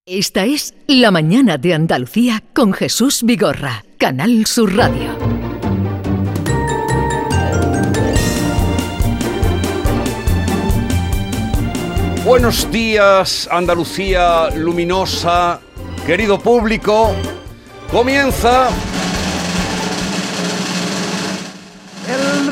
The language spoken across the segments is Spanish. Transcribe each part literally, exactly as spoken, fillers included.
Esta es La Mañana de Andalucía con Jesús Vigorra, Canal Sur Radio. Buenos días, Andalucía luminosa, querido público. Comienza el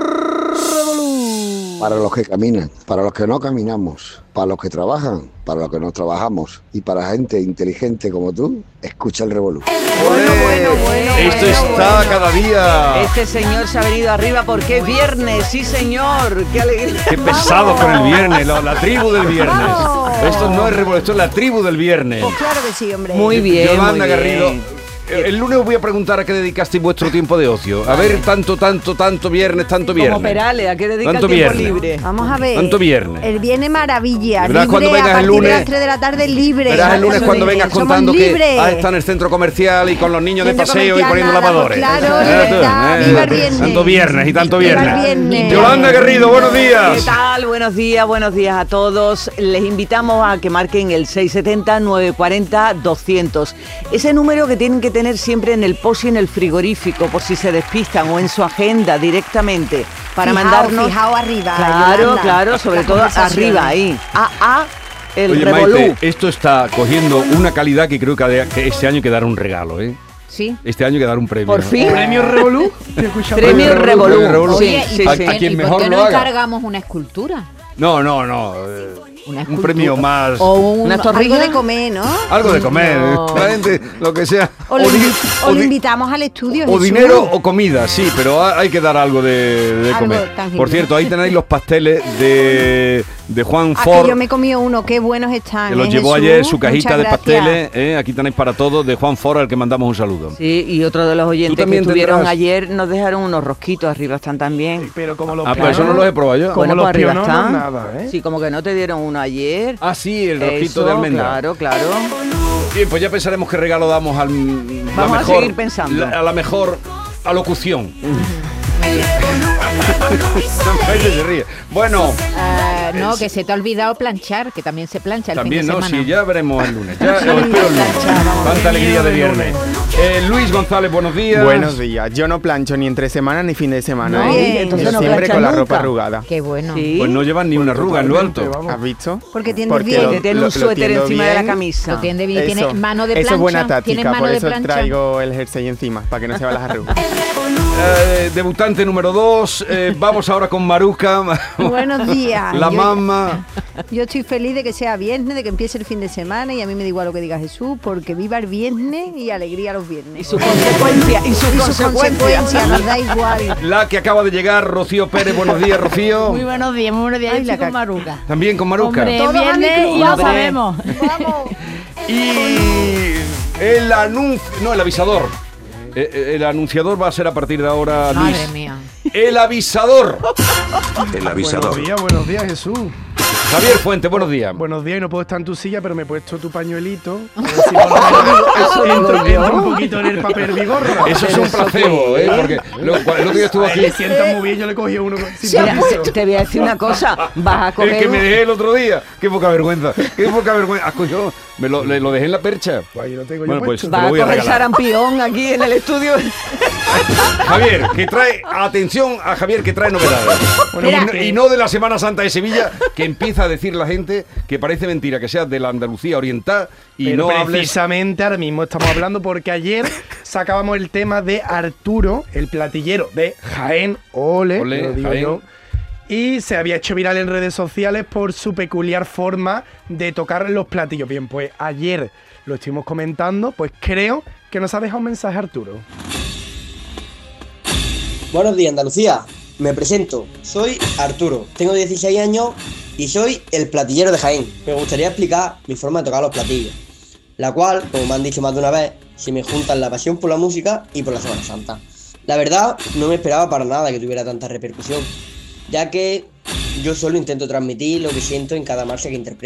Revolú. Para los que caminan, para los que no caminamos, para los que trabajan, para los que no trabajamos y para gente inteligente como tú, escucha el Revolú. Bueno, bueno, bueno. Esto bueno, está bueno. cada día. Este señor se ha venido arriba porque es viernes, sí señor. Qué alegría. Qué pesado con el viernes, la, la tribu del viernes. Vamos. Esto no es Revolú, esto es la tribu del viernes. Pues claro que sí, hombre. Muy bien. Yolanda muy bien. Garrido. El lunes os voy a preguntar a qué dedicasteis vuestro tiempo de ocio. A ver, tanto, tanto, tanto viernes, tanto viernes. Como Perales, ¿a qué dedica el Tanto tiempo viernes. libre? Vamos a ver. Tanto viernes. El viernes maravilla. Verás Libre cuando vengas a el partir de lunes. las tres de la tarde libre. Verás el lunes Eso cuando muy vengas bien. contando Somos que libres. ah, está en el centro comercial y con los niños de Centro paseo y comercial, poniendo nada, lavadores. pues claro, Eh, tú, libertad, eh, viva el viernes. Tanto viernes y tanto Viva el viernes. viernes. Yolanda Garrido, buenos días. ¿Qué tal? Buenos días, buenos días a todos. Les invitamos a que marquen el seis siete cero, nueve cuatro cero, doscientos. Ese número que tienen que tener siempre en el post y en el frigorífico, por si se despistan, o en su agenda directamente, para Fijao, mandarnos... fijao arriba. Claro, Yolanda. claro, sobre Las todo conversaciones. arriba, ahí. A, a, el Oye, Revolú. Maite, esto está cogiendo una calidad que creo que, ha de- que este año hay que dar un regalo, ¿eh? Sí. Este año hay que dar un premio. Por ¿no? fin. ¿Premio Revolú? Premio Revolú. Premio Revolú. Sí, Oye, sí, ¿y por sí. A- a quien ¿y por mejor qué lo no haga. encargamos una escultura? No, no, no. eh, Una un escultura. premio más. O un, Una Algo torrilla de comer, ¿no? Algo de comer. No. La gente, lo que sea. O lo, di- invi- o o lo di- invitamos al estudio. O Jesús. dinero o comida, sí, pero ha- hay que dar algo de, de Algo comer. tangible. Por cierto, ahí tenéis los pasteles de, de Juan Ah, Ford. que yo me he comido uno, qué buenos están. Que los ¿eh, llevó Jesús? ayer su cajita Muchas de gracias. pasteles. ¿eh? Aquí tenéis para todos de Juan Ford, al que mandamos un saludo. Sí, y otro de los oyentes que también estuvieron tendrás- ayer nos dejaron unos rosquitos arriba, están también. Pero como los Ah, pues eso no los he probado yo. Como Bueno, los pues arriba piononos, están. nada, ¿eh? Sí, como que no te dieron uno ayer. Ah, sí, el rosquito Eso, de almendra. Claro, claro. Bien, pues ya pensaremos qué regalo damos al la Vamos a mejor, seguir pensando. la- a la mejor alocución. Maite se ríe. Bueno, Ah, no, Es- que se te ha olvidado planchar, que también se plancha el también fin de no, semana. sí, ya veremos el lunes. Ya, Sí, os espero el lunes. planchar, vamos. Tanta alegría de viernes. Eh, Luis González, buenos días. Buenos días. Yo no plancho ni entre semana ni fin de semana. No, ¿eh? entonces Yo no siempre planchas con la nunca. ropa arrugada. Qué bueno. Sí. Pues no llevan ni una arruga en lo alto. Vamos. ¿Has visto? Porque tienes Porque bien. lo- Que tiene lo- un lo suéter tiendo encima de la bien. camisa. Lo tiende bien, tiene Eso, mano de eso plancha. es buena ¿Tiene táctica, mano por de eso plancha? traigo el jersey encima, para que no se vean las arrugas. Eh, debutante número dos. Eh, vamos ahora con Maruca. Buenos días. La Yo- mamá. Yo estoy feliz de que sea viernes, de que empiece el fin de semana y a mí me da igual lo que diga Jesús, porque viva el viernes y alegría los Y viernes. su consecuencia, y su Y sus consecuencia. consecuencias, nos da igual. La que acaba de llegar, Rocío Pérez. Buenos días, Rocío. Muy buenos días, muy buenos días. Ay, Yo la estoy con ca- Maruca. También con Maruca. Hombre, Todos a viernes mi y ya club. sabemos. Vamos. Y el anuncio, no, el avisador. Eh, eh, El anunciador va a ser a partir de ahora, Luis. Madre mía. El avisador. El Buenos días, buenos días, Jesús. Javier Fuente, buenos días. Buenos días, y no puedo estar en tu silla, pero me he puesto tu pañuelito. A ver si por lo menos entro, entro un poquito en el papel vigorra. Eso es un placebo, ¿eh? Porque lo, el otro día estuvo Ay, aquí. le sientan muy bien, yo le cogí uno sin Mira, permiso. te voy a decir una cosa, vas a El coger que me un- dejé el otro día. Qué poca vergüenza. Qué poca vergüenza. Has cogido, me lo, le- lo dejé en la percha. Pues ahí lo tengo yo Bueno, pues puesto. te vas lo a voy a coger regalar. sarampión aquí en el estudio. Javier, que trae, atención a Javier, que trae novedades. Bueno, y, no, porque- y no de la Semana Santa de Sevilla, que empieza a decir la gente que parece mentira que seas de la Andalucía oriental y Pero no hables. precisamente ahora mismo estamos hablando porque ayer sacábamos el tema de Arturo, el platillero de Jaén, ole, Ole, lo digo Jaén. yo, y se había hecho viral en redes sociales por su peculiar forma de tocar los platillos. Bien, pues ayer lo estuvimos comentando, pues creo que nos ha dejado un mensaje Arturo. Buenos días, Andalucía. Me presento. Soy Arturo. Tengo dieciséis años y soy el platillero de Jaén. Me gustaría explicar mi forma de tocar los platillos, la cual, como me han dicho más de una vez, se me juntan la pasión por la música y por la Semana Santa. La verdad, no me esperaba para nada que tuviera tanta repercusión, ya que yo solo intento transmitir lo que siento en cada marcha que interpreto.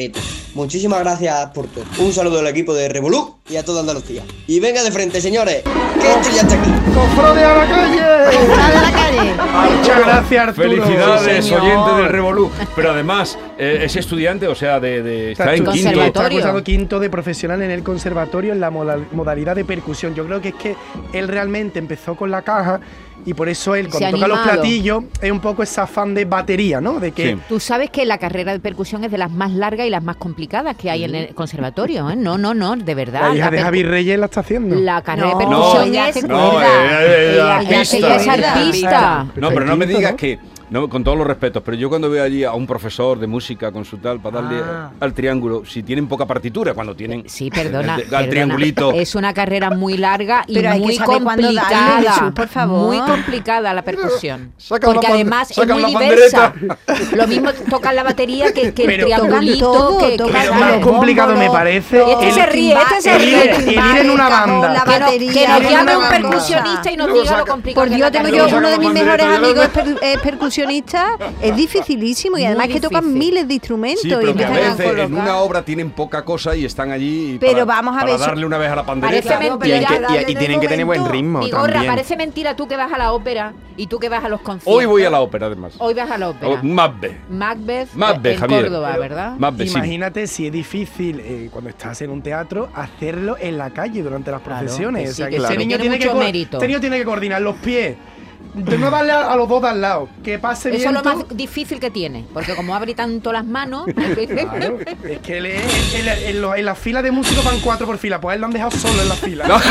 Muchísimas gracias por todo. Un saludo al equipo de Revolú y a toda Andalucía. Y venga de frente, señores, que esto ya está aquí. ¡Cofrade a la calle! ¡Cofrade a la calle! Muchas gracias, Arturo. Felicidades, Sí, señor. oyente del Revolú. Pero además, eh, es estudiante, o sea, de, de- está en Está quinto. conservatorio. Está cursando quinto de profesional en el conservatorio en la moda- modalidad de percusión. Yo creo que es que él realmente empezó con la caja y por eso él, Se cuando ha toca los animado. platillos, es un poco ese afán de batería, ¿no? De que Sí. Tú sabes que la carrera de percusión es de las más largas y las más complicadas que hay en el conservatorio, ¿eh? No, no, no, de verdad. la hija La de percu- Javi Reyes la está haciendo. La carrera No, de percusión no, ya hace no, cuerda. eh, eh, Ella- la ella- pista. ella es Cuerda. artista. No, pero no me Quinto, digas ¿no? que, no, con todos los respetos, pero yo cuando veo allí a un profesor de música con su tal, para darle Ah. al triángulo, si tienen poca partitura, cuando tienen Sí, perdona. al perdona. triangulito. Es una carrera muy larga y Pero hay que muy saber cuándo darle, complicada. Jesús, por favor. Muy complicada la percusión. Saca Porque la pan- además es saca muy la diversa. Lo mismo tocan la batería que, que el Pero- triangulito. Tocan todo, que, que- tocan Pero todo. más Los complicado bombos, me los- parece los Este se ríe, este se el ir- ríe. el ir en una banda. La que, no- batería, que nos el ir en llame una un banda. percusionista y nos Luego diga lo saca- complicado Por que es Dios, la tengo carrera. yo uno de mis Saca la mejores pandereta, amigos es, ya per- es percusionista. Es dificilísimo y Muy además que tocan difícil. miles de instrumentos Sí, y pero que a empiezan a veces en colocar. una obra tienen poca cosa y están allí Pero para, vamos a para ver, eso- darle una vez a la pandereta. Parece Y, mentira. hay que- y- y tienen que tener buen ritmo Vigorra, también. parece mentira tú que vas a la ópera y tú que vas a los conciertos. Hoy voy a la ópera, además. Hoy vas a la ópera. Oh, Macbeth. Macbeth, Macbeth, en Javier. Córdoba, ¿verdad? Macbeth, sí. Imagínate si es difícil eh, cuando estás en un teatro hacerlo en la calle durante las Claro, procesiones. que o sea, sí, que que ese sí, niño tiene tiene que, mucho co- mérito. este niño tiene que coordinar los pies. De no darle a, a los dos de al lado. Que pase Eso es lo viento. más difícil que tiene, porque como abre tanto las manos... Claro, es que él es- en, la- en lo- en la fila de músicos van cuatro por fila, pues a él lo han dejado solo en la fila. No.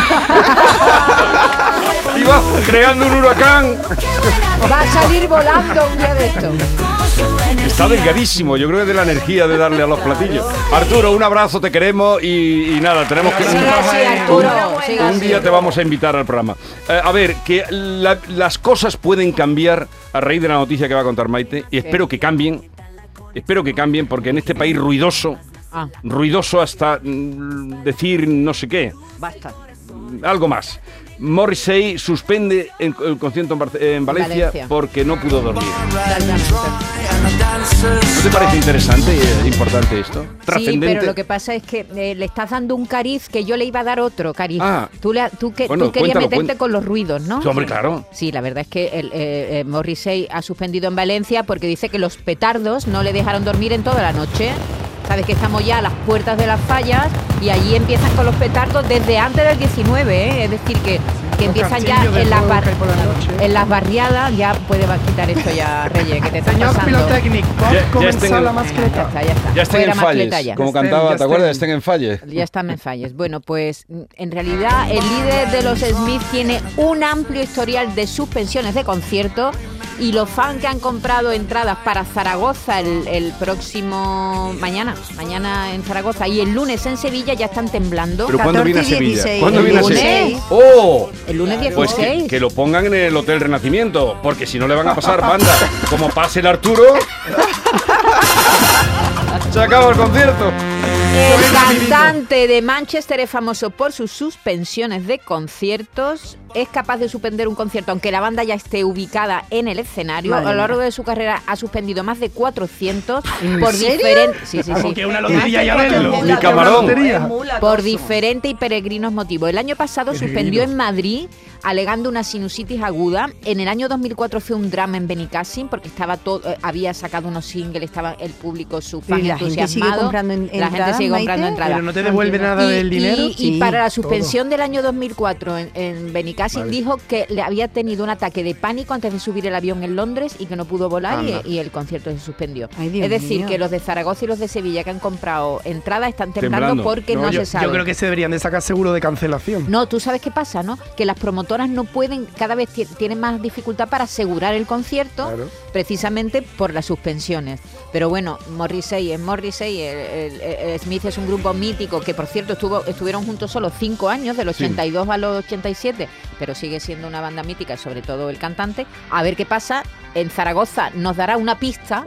Y va creando un huracán. Va a salir volando un día de esto. Está delgadísimo, yo creo que es de la energía de darle a los platillos. Arturo, un abrazo, te queremos y, y nada, tenemos que... Siga así, Arturo. siga Un así. día te vamos a invitar al programa. Eh, a ver, que la- las cosas pueden cambiar a raíz de la noticia que va a contar Maite y espero que cambien. Espero que cambien porque en este país ruidoso, Ah, ruidoso hasta mm, decir no sé qué, Basta. algo más. Morrissey suspende el, el concierto en, Barce- en Valencia, Valencia. porque no pudo dormir. totalmente. ¿No te parece interesante e importante esto? Sí, Trascendente. pero lo que pasa es que eh, le estás dando un cariz que yo le iba a dar otro cariz. Ah. Tú, le, tú, que, Bueno, tú querías cuéntalo, meterte cuéntalo. con los ruidos, ¿no? Sí, hombre, claro. Sí, la verdad es que el, eh, eh, Morrissey ha suspendido en Valencia porque dice que los petardos no le dejaron dormir en toda la noche. Sabes que estamos ya a las puertas de las fallas y allí empiezan con los petardos desde antes del diecinueve, ¿eh? Es decir, que, que Los empiezan ya castillos de en las, fuego bar- que hay por la noche. en las barriadas. Ya puede quitar esto ya, Reyes, que te está Señor pasando. Pilotécnico, Ya- ya comenzar está en el- la Ya mascleta. está, ya está. Ya estén Fuera en mascleta falles, ya. como Estén, cantaba, ya ¿te acuerdas? estén. Estén en falles. Ya están en falles. Bueno, pues en realidad el líder de los Smith tiene un amplio historial de suspensiones de conciertos y los fans que han comprado entradas para Zaragoza el, el próximo mañana, mañana en Zaragoza y el lunes en Sevilla ya están temblando. Pero ¿cuándo viene a catorce y Sevilla? dieciséis. ¿Cuándo El viene a lunes. Sevilla? ¡Oh! El lunes Pues que, dieciséis. que lo pongan en el Hotel Renacimiento, porque si no le van a pasar banda. Como pase el Arturo, se acaba el concierto. El cantante de Manchester es famoso por sus suspensiones de conciertos. Es capaz de suspender un concierto aunque la banda ya esté ubicada en el escenario. Madre a lo largo mía. de su carrera ha suspendido más de cuatrocientos ¿En por serio? diferentes sí, sí, Como sí. que una lotería ya verlo. Ni camarón. Por diferentes y peregrinos motivos. El año pasado suspendió en Madrid alegando una sinusitis aguda. En el año dos mil cuatro fue un drama en Benicassim porque estaba todo, eh, había sacado unos singles, estaba el público, su fan Y la gente sigue entusiasmado. comprando en- la gente entradas, sigue comprando Maite. entradas. Pero no te devuelve nada Y- del dinero. Y, y Sí, para la todo. suspensión del año dos mil cuatro en, en Benicassim Vale. dijo que le había tenido un ataque de pánico antes de subir el avión en Londres y que no pudo volar y, Anda. y el concierto se suspendió. Ay, Dios es decir, mío. que los de Zaragoza y los de Sevilla que han comprado entradas están temblando, Temblando. porque no, yo, se sabe. yo creo que se deberían de sacar seguro de cancelación. No, tú sabes qué pasa, ¿no? Que las promotoras no pueden, cada vez ti- tienen más dificultad para asegurar el concierto, Claro. precisamente por las suspensiones. Pero bueno, Morrissey es Morrissey, el, el- el Smith es un grupo mítico que, por cierto, estuvo estuvieron juntos solo cinco años, del Sí. ochenta y dos al ochenta y siete, pero sigue siendo una banda mítica, sobre todo el cantante. A ver qué pasa. En Zaragoza nos dará una pista.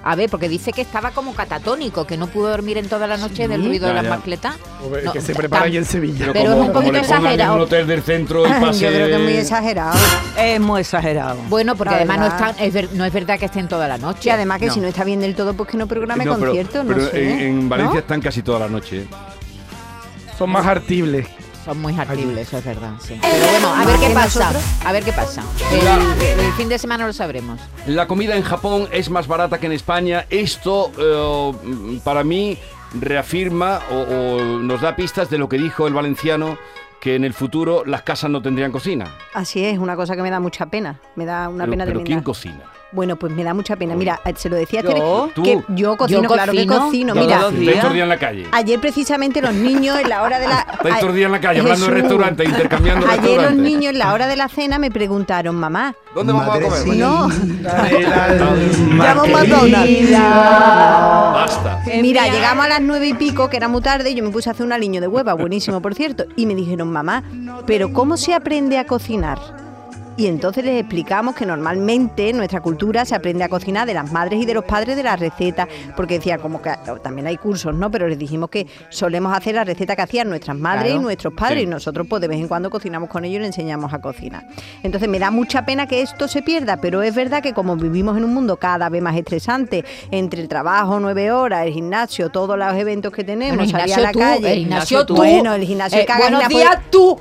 A ver, porque dice que estaba como catatónico, que no pudo dormir en toda la noche del ruido Ya, de las ya. mascletas. Joder, No, que se ta- prepara tam- ahí en Sevilla. Pero es un como poquito le pongan en exagerado. un hotel del centro y pase... Yo creo que es muy exagerado. Es muy exagerado. Bueno, porque La además no, verdad. está, es ver- no es verdad que estén toda la noche. Y además que No. si no está bien del todo, pues que no programe No, pero- conciertos, no pero sé. en, en Valencia ¿no? están casi toda la noche. ¿eh? Son más artibles. Son muy hartibles, eso es verdad, sí. Pero bueno, a ver qué ¿Que pasa. nosotros? A ver qué pasa. El, el fin de semana lo sabremos. La comida en Japón es más barata que en España. Esto, eh, para mí, reafirma o, o nos da pistas de lo que dijo el valenciano, que en el futuro las casas no tendrían cocina. Así es, una cosa que me da mucha pena. Me da una Pero, pena pero tremenda. ¿quién cocina? Bueno, pues me da mucha pena. Oye. Mira, se lo decía a ¿Yo? Tere, ¿Tú? que yo cocino, Yo claro que cocino, cocino. todos Mira, los días. Estáis todo el día en la calle. ayer precisamente los niños en la hora de la... Estáis todo el día en la calle, hablando de Jesús, restaurantes, intercambiando Ayer los restaurantes. niños en la hora de la cena me preguntaron, mamá, ¿Dónde vamos a comer? no, Llamo a McDonald's. Basta. Mira, llegamos a las nueve y pico, que era muy tarde, y yo me puse a hacer un aliño de hueva, buenísimo por cierto, y me dijeron, mamá, ¿pero cómo se aprende a cocinar? Y entonces les explicamos que normalmente en nuestra cultura se aprende a cocinar de las madres y de los padres de las recetas, porque decía como que también hay cursos, ¿no? Pero les dijimos que solemos hacer la receta que hacían nuestras madres Claro. y nuestros padres, Sí. y nosotros pues de vez en cuando cocinamos con ellos y les enseñamos a cocinar. Entonces me da mucha pena que esto se pierda, pero es verdad que como vivimos en un mundo cada vez más estresante, entre el trabajo, nueve horas, el gimnasio, todos los eventos que tenemos, Bueno, salir a Ignacio, la tú, calle. el Ignacio, tú. Bueno, el gimnasio Eh, caga buenos en la días, fue- tú.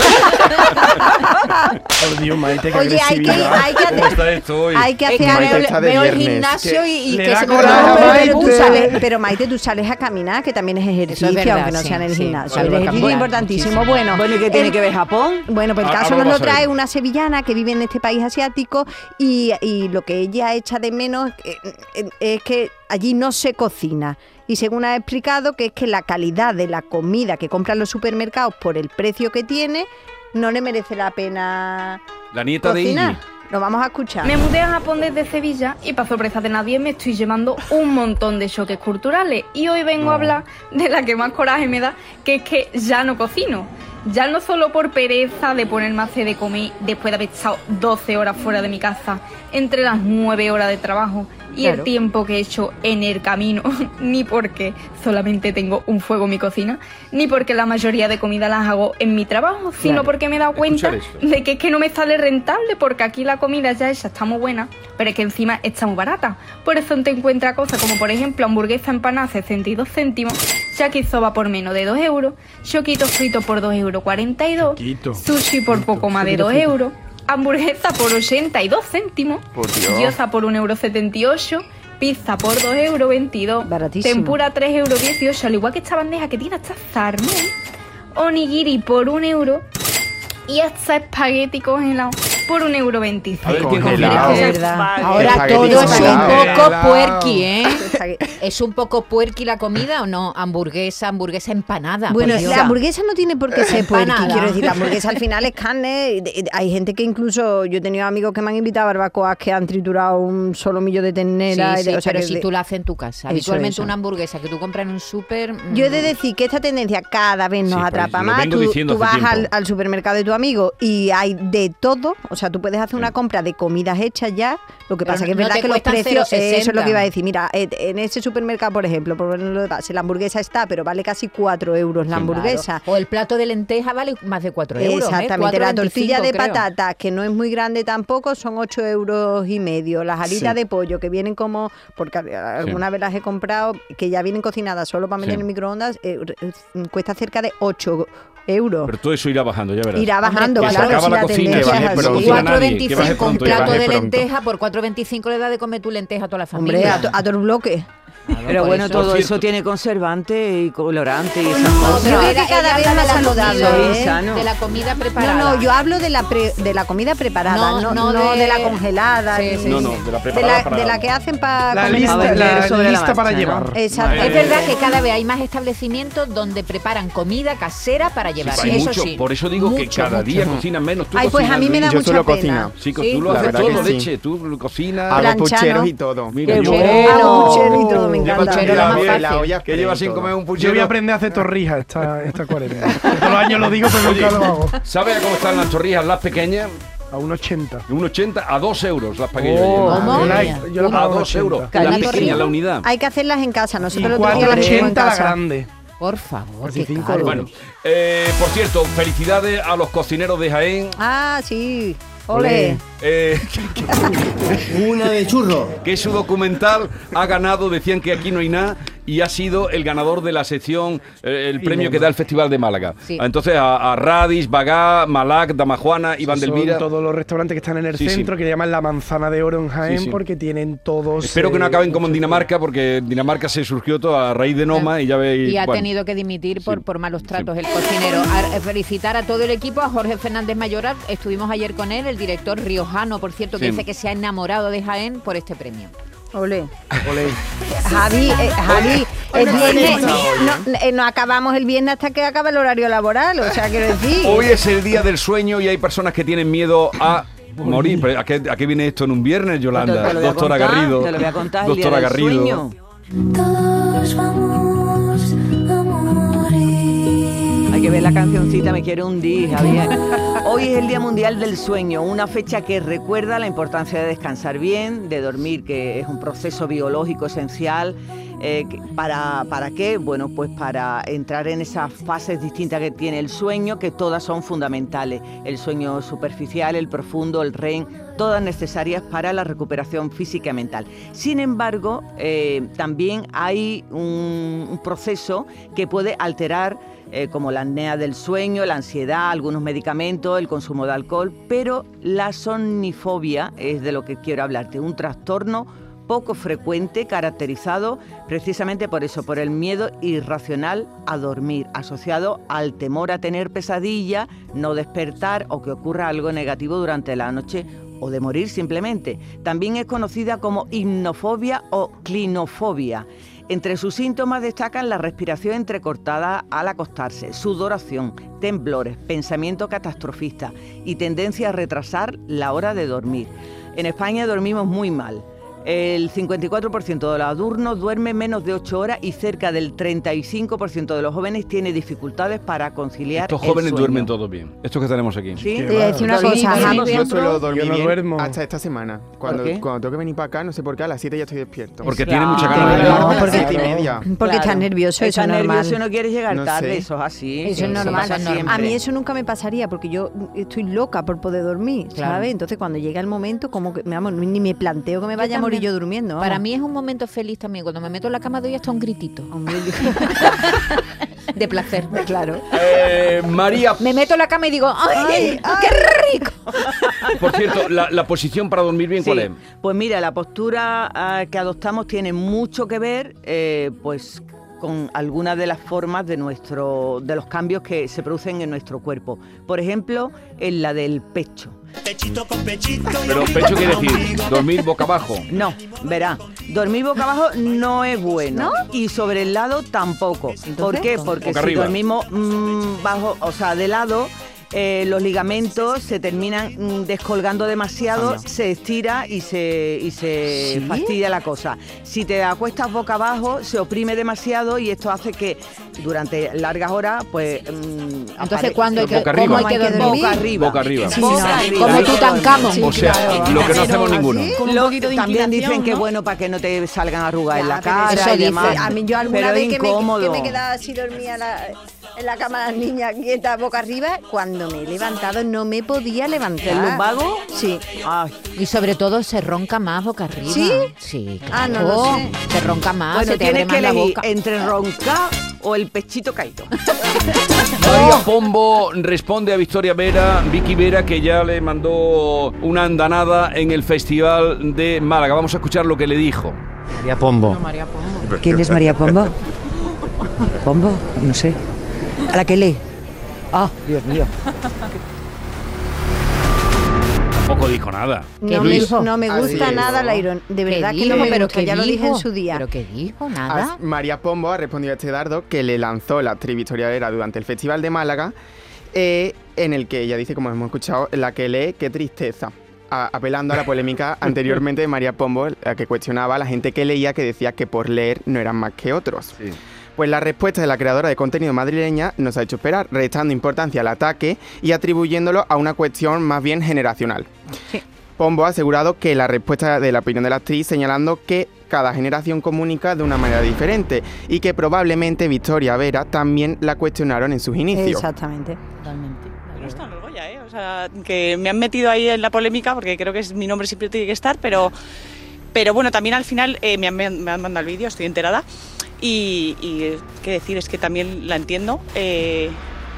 Por Dios, Maite, qué Oye, hay que, agresividad. hay que ¿Cómo hacer... está esto hoy? Hay que Es hacer que Maite veo, está de veo el viernes. gimnasio y, y Le que da se me coraje va a pero, Maite. tú sales, pero Maite, tú sales a caminar, que también es ejercicio, verdad, aunque no sí, sea en el sí. gimnasio. Salgo El a ejercicio es caminar, importantísimo. muchísimo. Bueno, Bueno, ¿y qué tiene el- que ver Japón? Bueno, pues el Ah, caso ahora nos lo lo vas a trae ver. una sevillana que vive en este país asiático y, y lo que ella echa de menos eh, eh, es que allí no se cocina. Y según ha explicado, que es que la calidad de la comida que compran los supermercados por el precio que tiene, no le merece la pena La nieta de cocinar. Iggy. Lo vamos a escuchar. Me mudé a Japón desde Sevilla y para sorpresa de nadie me estoy llevando un montón de choques culturales y hoy vengo a hablar de la que más coraje me da, que es que ya no cocino. Ya no solo por pereza de ponerme a hacer de comer después de haber estado doce horas fuera de mi casa, entre las nueve horas de trabajo y Claro. el tiempo que he hecho en el camino, ni porque solamente tengo un fuego en mi cocina, ni porque la mayoría de comidas las hago en mi trabajo, sino Claro. porque me he dado cuenta Escuchar esto. de que es que no me sale rentable, porque aquí la comida ya hecha está muy buena, pero es que encima está muy barata. Por eso te encuentras cosas como, por ejemplo, hamburguesa empanada sesenta y dos céntimos, yakisoba por menos de dos euros, choquitos fritos por dos euros cuarenta y dos, Choquito. sushi por poco más de dos euros, hamburguesa por ochenta y dos céntimos, Por Dios. gyoza por un euro setenta y ocho, pizza por dos euros veintidós, Baratísimo. tempura tres euros dieciocho, al igual que esta bandeja que tiene hasta salmón, onigiri por un euro y hasta espagueti congelado por un euro veinticinco. A ver quién Congelado. confía. Es verdad. Ahora Espagueti todo es un congelado. poco Helado. puerqui, ¿eh? Espagueti. ¿Es un poco puerqui la comida o no? Hamburguesa, hamburguesa empanada. Bueno, por Dios. la hamburguesa no tiene por qué ser puerqui, Empanada. quiero decir, la hamburguesa al final es carne. y de- y Hay gente que incluso, yo he tenido amigos que me han invitado a barbacoas que han triturado un solomillo de ternera. Sí, y de- sí, o sea pero que si de- tú la haces en tu casa. Eso, Habitualmente eso. una hamburguesa que tú compras en un súper... mm, Yo he de decir que esta tendencia cada vez nos Sí, pues, atrapa lo más. vengo Tú, diciendo tú hace vas al, tiempo. al supermercado de tu amigo y hay de todo. O sea, tú puedes hacer una compra de comidas hechas ya. Lo que Pero pasa que es no verdad te que los cuestan precios, cero coma eh, eso es lo que sesenta. iba a decir. Mira, eh, en ese supermercado, por ejemplo, por ponerlo de base, la hamburguesa está, pero vale casi cuatro euros la Sí. hamburguesa. Claro. O el plato de lenteja vale más de cuatro euros. ¿eh? Exactamente, la tortilla de cuatro veinticinco, creo. patatas, que no es muy grande tampoco, son ocho euros y medio. Las alitas Sí. de pollo, que vienen como, porque alguna vez las he comprado, que ya vienen cocinadas solo para meter Sí. en el microondas, eh, eh, cuesta cerca de ocho euros. Pero todo eso irá bajando, ya verás. Irá bajando, Hombre, Que se claro, acaba si la la cocina, tendencia que baje es así. pronto. cocina cuatro nadie, que veinticinco baje un pronto, que plato baje de pronto. lenteja, por cuatro veinticinco le da de comer tu lenteja a toda la Hombre, familia. a, to- a todo el bloque. Pero por bueno, eso. todo Por eso cierto. tiene conservante y colorante y esas No, cosas. pero Yo creo ella- que cada ella vez habla más de la saludable, comida- ¿eh? Sano. de la comida preparada. No, no, yo hablo de la pre- de la comida preparada, No, no, no no de- de... la congelada. Sí, ni- sí, No, no, sí. de la de preparada la, para... de la que hacen para La comer. lista, A vender la sobre la lista para marcha, ¿no? llevar. Exacto. Es verdad que cada vez hay más establecimientos donde preparan comida casera para llevar. Sí, Eso mucho, sí. por eso digo que Mucho, cada mucho. día cocinan menos. Tú Ay, pues a cocinas, mí me da Luis. Yo mucha solo pena. cocino. Sí, Sí, tú lo la haces verdad todo, que sí. leche. Tú cocinas... Hago Planchano. pucheros y todo. Mira, Qué yo... bueno. Hago puchero y todo, me Lleva encanta. puchero la más bien, fácil. La olla que lleva y sin todo. comer un Yo puchero. voy a aprender a hacer torrijas esta, esta cuarentena. Todos los años lo digo, pero nunca lo hago. ¿Sabes cómo están las torrijas, las pequeñas? A un ochenta. un ochenta a dos euros las pagué Oh, yo ¿cómo? ayer. yo la A pago dos ochenta. euros. La Carito pequeña, Río. la unidad. Hay que hacerlas en casa. Y Nosotros lo hicimos en cuatro ochenta la casa. grande. Por favor, Casi qué cinco caro. euros. Bueno, eh, por cierto, felicidades a los cocineros de Jaén. Ah, sí. Ole. Eh, Una de churro. que su documental ha ganado, decían que aquí no hay nada, y ha sido el ganador de la sección, eh, el premio que da el Festival de Málaga. Sí. Entonces a, a Radis, Bagá, Malac, Damajuana, Iván Son Delvira. todos los restaurantes que están en el Sí, centro, sí. que llaman la Manzana de Oro en Jaén, Sí, sí. porque tienen todos... Espero que no eh, acaben como en muchos- Dinamarca, porque Dinamarca se surgió todo a raíz de Noma y ya veis... Y ha bueno. tenido que dimitir por, Sí. por malos tratos Sí. el cocinero. A, a felicitar a todo el equipo, a Jorge Fernández Mayoral. Estuvimos ayer con él, el director riojano, por cierto, que Sí. dice que se ha enamorado de Jaén por este premio. Ole. Olé. Javi, eh, Javi, el no viernes, está hoy, no, eh, no acabamos el viernes hasta que acaba el horario laboral, o sea, quiero decir. Hoy es el día del sueño y hay personas que tienen miedo a morir. Pero ¿A qué, a qué viene esto en un viernes, Yolanda? Te lo voy a Doctora contar, Garrido. Te lo voy a contar el día Doctora del Garrido. sueño. Todos vamos a morir. Hay que ver la cancioncita, me quiero hundir, Javier. Hoy es el Día Mundial del Sueño, una fecha que recuerda la importancia de descansar bien, de dormir, que es un proceso biológico esencial. Eh, que- ¿para, ¿Para qué? Bueno, pues para entrar en esas fases distintas que tiene el sueño, que todas son fundamentales. El sueño superficial, el profundo, el R E M, todas necesarias para la recuperación física y mental. Sin embargo, eh, también hay un, un proceso que puede alterar eh, como la apnea del sueño, la ansiedad, algunos medicamentos, el consumo de alcohol, pero la somnifobia es de lo que quiero hablarte, un trastorno poco frecuente, caracterizado precisamente por eso, por el miedo irracional a dormir, asociado al temor a tener pesadilla, no despertar o que ocurra algo negativo durante la noche o de morir simplemente. También es conocida como hipnofobia o clinofobia. Entre sus síntomas destacan la respiración entrecortada al acostarse, sudoración, temblores, pensamiento catastrofista y tendencia a retrasar la hora de dormir. En España dormimos muy mal. El cincuenta y cuatro por ciento de los adultos duerme menos de ocho horas y cerca del treinta y cinco por ciento de los jóvenes tiene dificultades para conciliar Estos el jóvenes sueño. duermen todos bien. Estos que tenemos aquí. ¿Sí? Te voy a decir una Dormir cosa, bien, Javi. por Yo ejemplo. suelo dormir Yo no bien duermo. hasta esta semana. Cuando, qué? cuando tengo que venir para acá, no sé por qué, a las siete ya estoy despierto. Porque Claro. tiene mucha Claro, ganas de no, a las porque- siete y media. Porque estás nervioso, eso Estás es normal. nervioso y no quieres llegar No tarde, sé. eso es así. Eso sí, es normal, pasa es normal. siempre. A mí eso nunca me pasaría porque yo estoy loca por poder dormir, Claro. ¿sabes? Entonces cuando llega el momento, como que, vamos, ni me planteo que me vaya a morir también. yo durmiendo. vamos. Para mí es un momento feliz también. Cuando me meto en la cama doy hasta un gritito. De placer. Claro. Eh, María, Me meto en la cama y digo, ¡ay, qué rico! por cierto, la, la posición para dormir bien, ¿cuál Sí, es? pues mira, la postura ah, que adoptamos tiene mucho que ver, eh, pues con algunas de las formas de nuestro, de los cambios que se producen en nuestro cuerpo. Por ejemplo, en la del pecho. Pero pecho quiere decir dormir boca abajo. No, verá, dormir boca abajo no es bueno. Y sobre el lado tampoco. ¿Por qué? Porque Boca si arriba. dormimos mm, bajo, o sea, de lado, eh, los ligamentos se terminan mm, descolgando demasiado, se estira y se, y se ¿Sí? fastidia la cosa. Si te acuestas boca abajo, se oprime demasiado y esto hace que durante largas horas, pues... mm, Entonces, apare- ¿cuándo hay que, Boca ¿cómo hay arriba. que dormir? Boca arriba. Boca arriba. Sí, Boca no. arriba. Como Hay que Tutankamón. dormir. O sea, claro. lo que no hacemos Así. ninguno. Con un Lo- poquito de también dicen inclinación, que es ¿no? bueno para que no te salgan arrugas en Ya, la pero cara eso y dice. demás. A mí yo alguna Pero vez es que me, incómodo. que me quedaba así dormida la- en la cama de las niñas quieta boca arriba, cuando me he levantado no me podía levantar. ¿El lumbago? Sí. Ay. Y sobre todo se ronca más boca arriba. ¿Sí? Sí, Ah, no claro. lo sé. Se ronca más, Bueno, se te abre tienes que más la elegir boca. entre roncar o el pechito caído. María Pombo responde a Victoria Vera, Vicky Vera, que ya le mandó una andanada en el Festival de Málaga. Vamos a escuchar lo que le dijo. María Pombo. ¿Quién es María Pombo? ¿Pombo? No sé. ¿A la que lee? Ah, Dios mío. Tampoco dijo nada. No me, Luis. no me gusta Así nada es. la ironía. De verdad ¿Qué que no dijo? me ¿Pero gusta, qué ya lo dije en dijo? su día. ¿Pero qué dijo? As- Nada. María Pombo ha respondido a este dardo que le lanzó la actriz Victoria Vera durante el Festival de Málaga, eh, en el que ella dice, como hemos escuchado, la que lee, qué tristeza. A- apelando a la polémica anteriormente de María Pombo, la que cuestionaba a la gente que leía, que decía que por leer no eran más que otros. Sí. Pues la respuesta de la creadora de contenido madrileña nos ha hecho esperar, restando importancia al ataque y atribuyéndolo a una cuestión más bien generacional. Sí. Pombo ha asegurado que la respuesta de la opinión de la actriz, señalando que cada generación comunica de una manera diferente y que probablemente Victoria Vera también la cuestionaron en sus inicios. Exactamente. Totalmente. No están los Goya, ¿eh? O sea, que me han metido ahí en la polémica porque creo que es, mi nombre siempre tiene que estar, pero, pero bueno, también al final eh, me, han, me han mandado el vídeo, estoy enterada y, y qué decir, es que también la entiendo. Eh,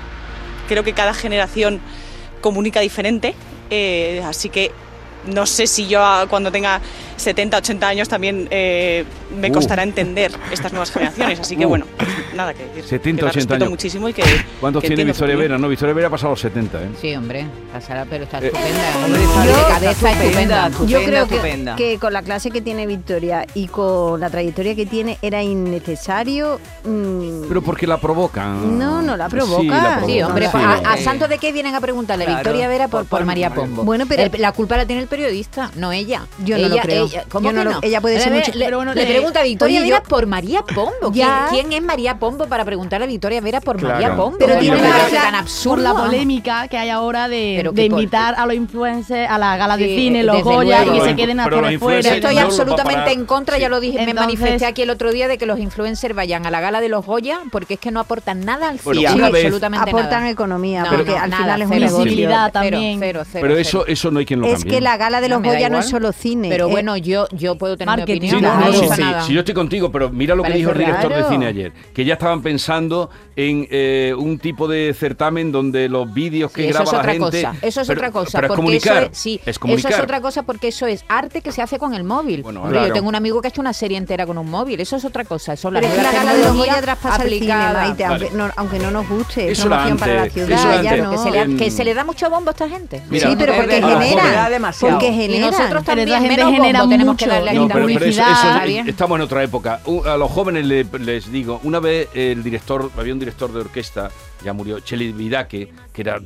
creo que cada generación comunica diferente, eh, así que no sé si yo cuando tenga setenta, ochenta años también eh, me costará uh. entender estas nuevas generaciones, así que uh. bueno, nada que decir. setenta, que la ochenta respeto años. muchísimo y que ¿Cuántos que tiene Victoria Vera? No, Victoria Vera ha pasado los setenta, ¿eh? Sí, hombre, pasará, pero está Eh, estupenda. Hombre, Yo- yo- de cabeza estupenda. Yo creo que, estupenda. que con la clase que tiene Victoria y con la trayectoria que tiene era innecesario. mm, Pero porque la provocan. No, no la provoca. Sí, la provocan. Sí, hombre, Sí. pues, ¿a, a santo de qué vienen a preguntarle? Claro. Victoria Vera por, por María Pombo. Bueno, pero- El- la culpa la tiene el periodista, no ella. Yo no ella, lo creo. Ella, ¿Cómo Yo que no no? lo- ella puede Le- ser le- mucho- Le, pero bueno, le eh, pregunta a Victoria oye, Vera yo- por María Pombo. Ya. ¿Quién, quién es María Pombo para preguntarle a Victoria Vera por Claro. María Pombo? Pero Me tiene parece una- tan por absurdo. la polémica que hay ahora de, Pero de qué por- invitar a los influencers a la gala de Sí, cine, los desde Goya, luego. y que se Pero queden los hasta de Yo influencers fuera. estoy no lo va a absolutamente parar. en contra, Sí. ya lo dije, me Entonces- manifesté aquí el otro día de que los influencers vayan a la gala de los Goya porque es que no aportan nada al Bueno, cine, una vez- absolutamente aportan nada. economía, No, porque no, al nada, final es un cero, negocio. visibilidad cero, también. Cero, cero, Pero cero. eso, eso no hay quien lo Es cambie. que la gala de los Me da Goya no igual. es solo cine. Pero eh, bueno, yo, yo puedo tener Marketing. mi Sí, opinión. no, no, no sí, pasa sí, nada. sí, yo estoy contigo, pero mira lo que Parece dijo el director raro. de cine ayer, que ya estaban pensando en eh, un tipo de certamen donde los vídeos que Sí, eso graba es la otra gente... cosa. Eso es pero- otra cosa. Pero es porque comunicar. Eso es, sí, es comunicar. eso es otra cosa porque eso es arte que se hace con el móvil. Bueno, Hombre, claro. Yo tengo un amigo que ha hecho una serie entera con un móvil. Eso es otra cosa. Eso Pero es que la gala de los Goya traspasa el cine, Maite, Vale. aunque no, aunque no nos guste. Es Eso era promoción para la antes, ciudad, eso era ya antes. no. Que se, le, En- que se le da mucho bombo a esta gente. Mira, Sí, pero Es porque verdad, genera. genera demasiado. Porque Y genera. nosotros Pero esa también gente menos genera bombo tenemos que mucho. darle a No, quitar pero, pero eso, publicidad. eso Está es- bien. estamos en otra época. U- A los jóvenes le- les digo, una vez el director, había un director de orquesta, ya murió, Cheli Vidaque, que era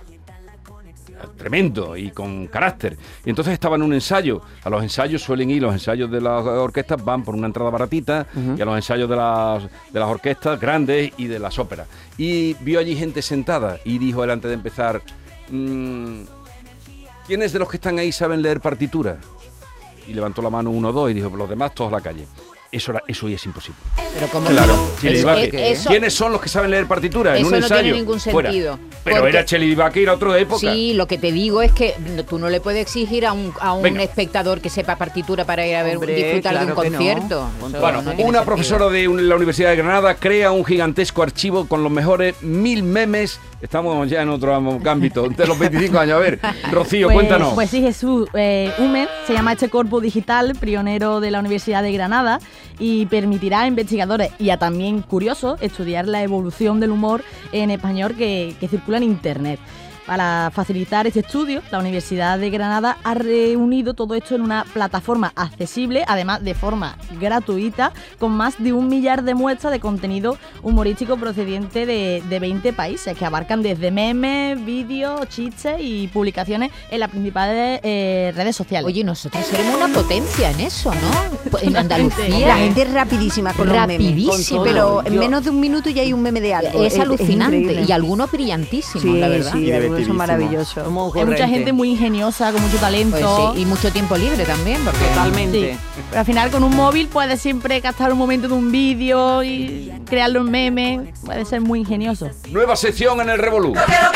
tremendo y con carácter. Y entonces estaba en un ensayo. A los ensayos suelen ir, los ensayos de las orquestas van por una entrada baratita, Ujú. y a los ensayos de las, de las orquestas grandes y de las óperas. Y vio allí gente sentada y dijo él antes de empezar, mm, ¿quiénes de los que están ahí saben leer partitura? Y levantó la mano uno o dos y dijo, los demás todos a la calle. Eso, era, eso ya es imposible. Pero como Claro. no, Cheli eso- Baque. eso- ¿Quiénes son los que saben leer partitura en Eso un no ensayo? tiene ningún Fuera. sentido, Pero porque- era Cheli Baque y era otro de época. Sí, lo que te digo es que no- tú no le puedes exigir a un, a un Venga. espectador que sepa partitura para ir a ver Hombre, disfrutar de un claro que no. concierto. Eso Bueno, no tiene una sentido. profesora de un- la Universidad de Granada crea un gigantesco archivo con los mejores mil memes. Estamos ya en otro ámbito, de los veinticinco años. A ver, Rocío, Pues- cuéntanos. Pues sí, Jesús. Eh, UMED se llama este corpus digital, pionero de la Universidad de Granada, y permitirá a investigadores y a también curiosos estudiar la evolución del humor en español que, que circula en Internet. Para facilitar este estudio, la Universidad de Granada ha reunido todo esto en una plataforma accesible, además de forma gratuita, con más de un millar de muestras de contenido humorístico procedente de, de veinte países, que abarcan desde memes, vídeos, chistes y publicaciones en las principales eh, redes sociales. Oye, nosotros seremos una potencia en eso, ¿no? En Andalucía. La gente es rapidísima con los memes. Rapidísima. Pero en Yo- menos de un minuto ya hay un meme de algo. Es alucinante. increíble. Y algunos brillantísimos, Sí, la verdad. sí, Y algunos son divertidísimo. maravillosos. Hay mucha gente muy ingeniosa, con mucho talento. Pues sí, y mucho tiempo libre también, porque Totalmente. Sí. Pero al final con un móvil puedes siempre captar un momento de un vídeo y crearlo en meme. Puede ser muy ingenioso. Nueva sección en el Revolú.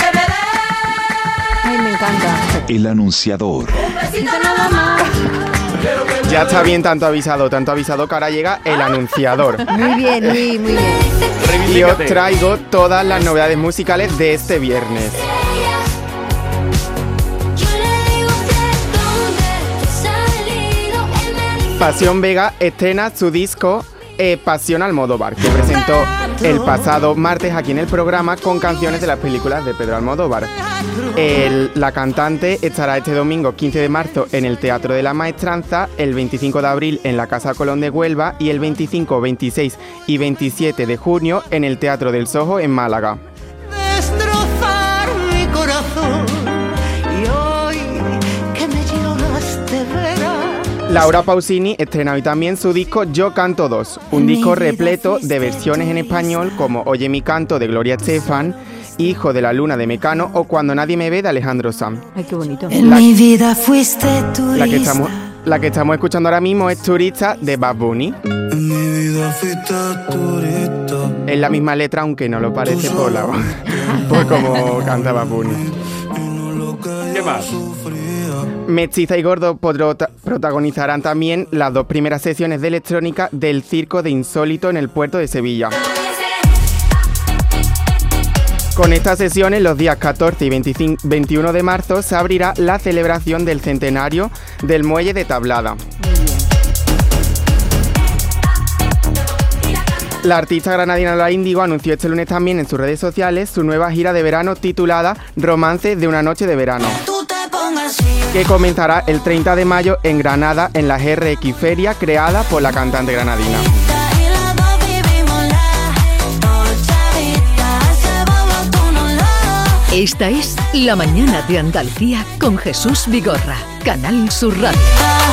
Ay, me encanta. El anunciador. Ya está bien tanto avisado, tanto avisado que ahora llega el anunciador. Muy bien, muy, muy bien. Y os Reivindícate. traigo todas las novedades musicales de este viernes. Pasión Vega estrena su disco eh, Pasión Almodóvar, que presentó el pasado martes aquí en el programa con canciones de las películas de Pedro Almodóvar. El- la cantante estará este domingo quince de marzo en el Teatro de la Maestranza, el veinticinco de abril en la Casa Colón de Huelva y el veinticinco, veintiséis y veintisiete de junio en el Teatro del Soho en Málaga. Destrozar mi corazón y hoy que me llenas de veras. Laura Pausini estrena hoy también su disco Yo Canto dos, un disco repleto de versiones en español como Oye mi canto de Gloria Estefan, Hijo de la luna de Mecano o Cuando nadie me ve de Alejandro Sanz. Ay, qué bonito. En La- mi vida fuiste turista. La que estamos, la que estamos escuchando ahora mismo es Turista de Bad Bunny. En mi vida fuiste turista. Es la misma letra, aunque no lo parece por la por como canta Bad Bunny. ¿Qué más? Mestiza y Gordo prota- protagonizarán también las dos primeras sesiones de electrónica del Circo de Insólito en el puerto de Sevilla. Con estas sesiones, los días catorce y veinticinco, veintiuno de marzo, se abrirá la celebración del centenario del Muelle de Tablada. La artista granadina Lola Índigo anunció este lunes también en sus redes sociales su nueva gira de verano titulada Romance de una noche de verano, que comenzará el treinta de mayo en Granada en la G R X Feria creada por la cantante granadina. Esta es La Mañana de Andalucía con Jesús Vigorra, Canal Sur Radio.